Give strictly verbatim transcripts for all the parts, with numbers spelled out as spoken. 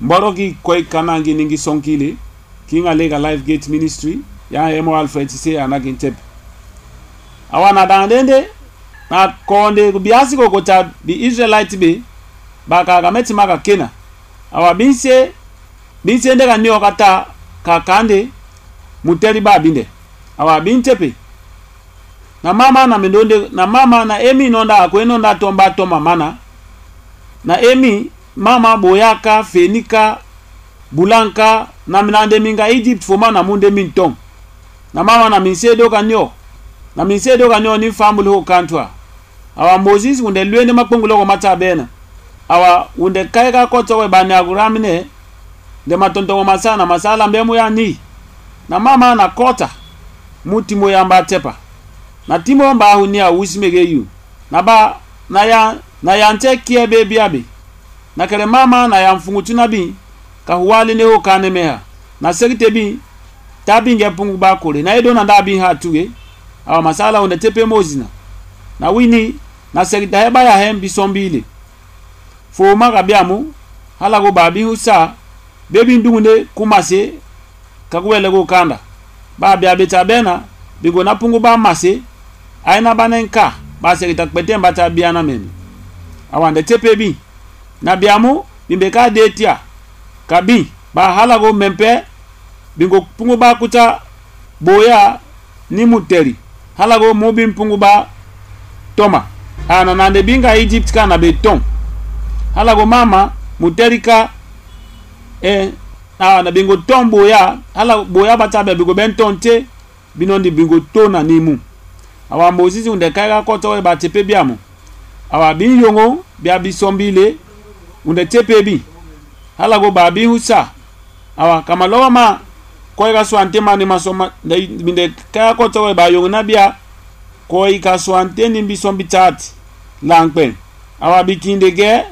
mboroki koi kanangi ningi sonkili kinga lega Life Gate Ministry ya emo Alfred se anagin tep awana dandende na konde biasi ko kota bi Israelite be baka gameti maka kena awa binse binse ndega nyo kata kakande muteri ba binde awa bintepe na mama na mendonde na mama na emi nonda akweno nda tomba toma mana na emi mama boyaka fenika bulanka na minande minga Egypt foma na munde mintong na mama na minsedo kanyo na minsedo kanyo ni family ho kantwa awa Moses unde lwende mapungulo ko mata bena awa unde kaika koto we bani aguramine de matonto masana masala mbemu ya ni na mama na kota muti moyamba tepa na timo mba hunia usimege yu na ba na ya na ya ntekie bebi abi na kere mama na ya mfungutu na bi ka huwali ne ho kane meha na sekite bi tabi nge pungu ba kore na edo na ndabi ha tuge awa masala unde tepe mozina na wini na sekite heba ya hem bisombile fo maga biamu hala go babi husa bebi ndungunde kumase kakuwele go kanda ba bia beta bena bigo na pungu ba mase aina banenka ba sekita kpete mbata biana meni awande tepe bi na biamu bimbeka detia kabi ba halago mempe bingo pungu ba kuta boya ni muteri halago mobi pungu ba toma ana nande binga Egypt kana beton halago mama muterika eh na bingo tombo ya hala boya batabe bingo bentonte binondi bingo tona nimu awa Moses unde kaiga koto we ba tepe biamu awa bin yongo bia bisombile unde tepe bi hala go ba bi husa awa kamalowa ma koiga swante mani masoma binde kaiga koto we ba yongo na bia koiga swante ni bisombi tati langpen awa bikinde ge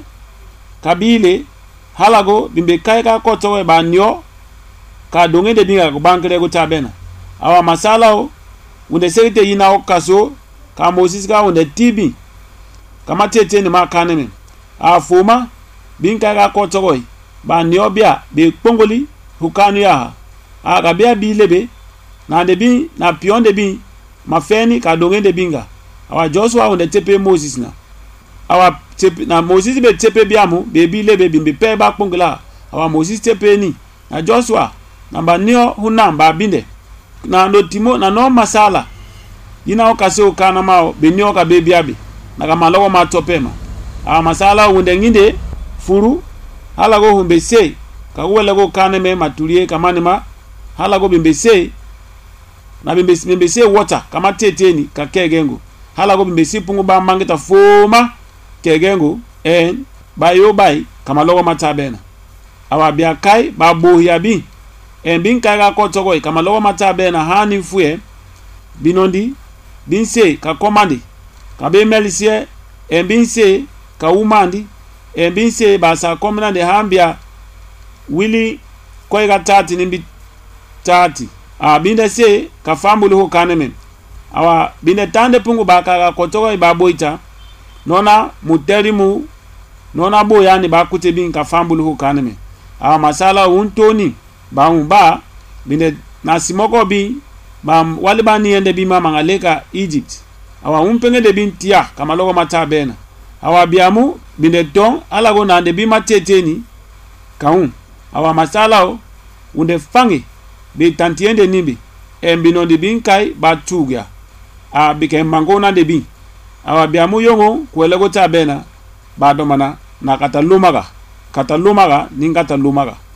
kabile halago bimbe kaiga koto we ba nyo ka donge de binga ko bankere go tabena awa masalao unde sekite yina okaso ka Moses ka unde tibi kama tete ni makane men afuma binka ga kotogoi ba niobia be pongoli hukanu ya aga bia bilebe na de bi na pionde bi mafeni ka dongende binga awa Joshua unde tepe Moses na awa tepe na Moses be tepe biamu be bilebe bimbe pe ba pongola awa Moses tepe ni na Joshua na ba nio hunamba binde na ndo timo na no masala yina okase okana mao benyo ka bebi abi na kama lowo matopema a masala unde nginde furu hala go humbese ka wele go kane me matulie kama ni ma hala go bimbese na bimbese bimbese water kama teteni ka kegengo hala go bimbese pungu ba mangeta foma kegengo en bayo bai kama lowo matabena awa bia kai ba bohia bi en bin kaga kotogo kama lowo matabena hani fue binondi binse ka komandi ka be melisie en binse ka umandi en binse basa komna de hambia wili koiga tati nimbi tati a binde se ka fambulu ho kanemen awa binde tande pungu baka ka kotogo ba boita nona muterimu nona boyani ba kutebin ka fambulu ho kanemen awa masala untoni ba umba binde nasimoko bi ba wale ba ni ende bi mama ngaleka Egypt awa umpenge de bintia kama logo matabena awa biamu binde ton alago na de bi mateteni kaun awa masala unde fangi be tantiende nibi embino de binkai ba tugya a bike mangona de bi awa biamu yongo kwelego tabena ba domana na katalumaga katalumaga ningata lumaga